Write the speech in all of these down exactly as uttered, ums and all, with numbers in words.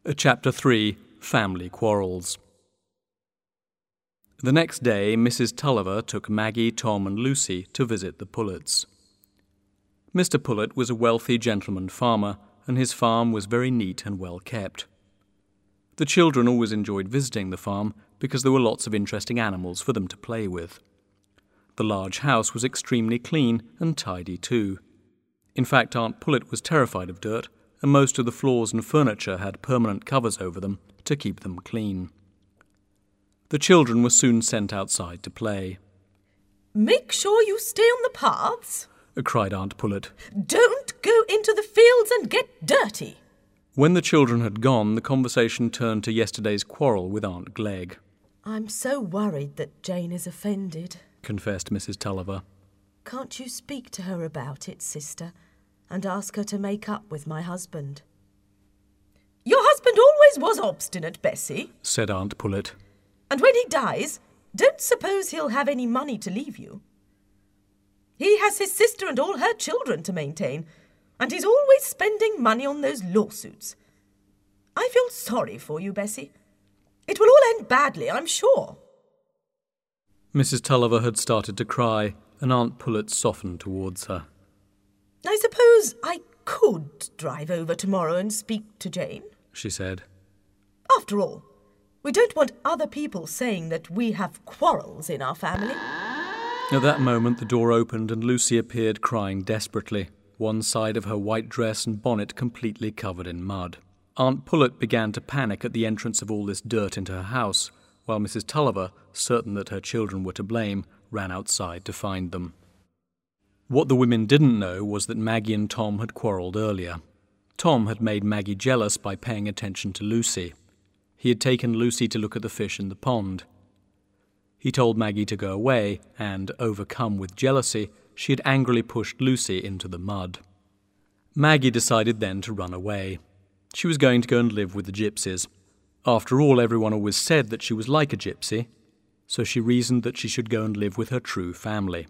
Chapter three. Family Quarrels. The next day, Missus Tulliver took Maggie, Tom and Lucy to visit the Pullets. Mister Pullet was a wealthy gentleman farmer, and his farm was very neat and well kept. The children always enjoyed visiting the farm because there were lots of interesting animals for them to play with. The large house was extremely clean and tidy too. In fact, Aunt Pullet was terrified of dirt, and most of the floors and furniture had permanent covers over them to keep them clean. The children were soon sent outside to play. "Make sure you stay on the paths," cried Aunt Pullet. "Don't go into the fields and get dirty." When the children had gone, the conversation turned to yesterday's quarrel with Aunt Glegg. "I'm so worried that Jane is offended," confessed Missus Tulliver. "Can't you speak to her about it, sister, and ask her to make up with my husband?" "Your husband always was obstinate, Bessie," said Aunt Pullet. "and when he dies, don't suppose he'll have any money to leave you. He has his sister and all her children to maintain, and he's always spending money on those lawsuits. I feel sorry for you, Bessie. It will all end badly, I'm sure." Missus Tulliver had started to cry, and Aunt Pullet softened towards her. "I suppose I could drive over tomorrow and speak to Jane," she said. "After all, we don't want other people saying that we have quarrels in our family." At that moment the door opened and Lucy appeared crying desperately, one side of her white dress and bonnet completely covered in mud. Aunt Pullet began to panic at the entrance of all this dirt into her house, while Missus Tulliver, certain that her children were to blame, ran outside to find them. What the women didn't know was that Maggie and Tom had quarrelled earlier. Tom had made Maggie jealous by paying attention to Lucy. He had taken Lucy to look at the fish in the pond. He told Maggie to go away, and, overcome with jealousy, she had angrily pushed Lucy into the mud. Maggie decided then to run away. She was going to go and live with the gypsies. After all, everyone always said that she was like a gypsy, so she reasoned that she should go and live with her true family.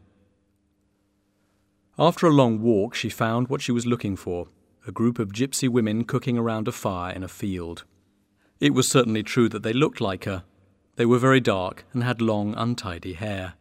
After a long walk, she found what she was looking for, a group of gypsy women cooking around a fire in a field. It was certainly true that they looked like her. They were very dark and had long, untidy hair.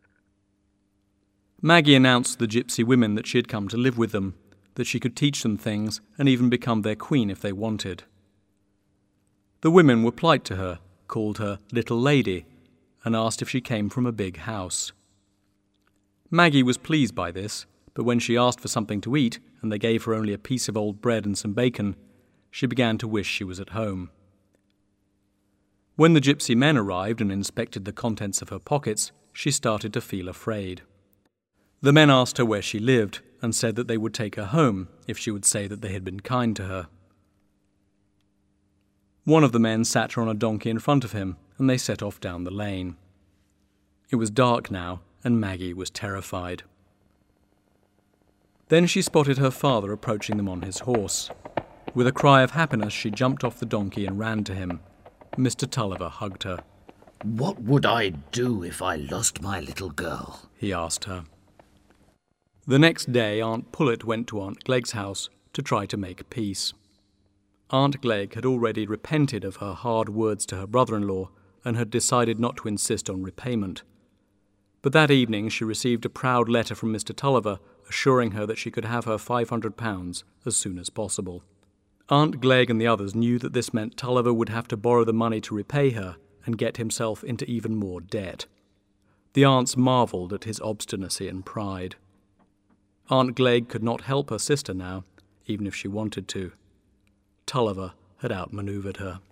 Maggie announced to the gypsy women that she had come to live with them, that she could teach them things and even become their queen if they wanted. The women were polite to her, called her Little Lady, and asked if she came from a big house. Maggie was pleased by this, but when she asked for something to eat and they gave her only a piece of old bread and some bacon, she began to wish she was at home. When the gypsy men arrived and inspected the contents of her pockets, she started to feel afraid. The men asked her where she lived and said that they would take her home if she would say that they had been kind to her. One of the men sat her on a donkey in front of him, and they set off down the lane. It was dark now, and Maggie was terrified. Then she spotted her father approaching them on his horse. With a cry of happiness, she jumped off the donkey and ran to him. Mister Tulliver hugged her. "What would I do if I lost my little girl?" he asked her. The next day, Aunt Pullet went to Aunt Glegg's house to try to make peace. Aunt Glegg had already repented of her hard words to her brother-in-law and had decided not to insist on repayment. But that evening she received a proud letter from Mister Tulliver assuring her that she could have her five hundred pounds as soon as possible. Aunt Glegg and the others knew that this meant Tulliver would have to borrow the money to repay her and get himself into even more debt. The aunts marvelled at his obstinacy and pride. Aunt Glegg could not help her sister now, even if she wanted to. Tulliver had outmanoeuvred her.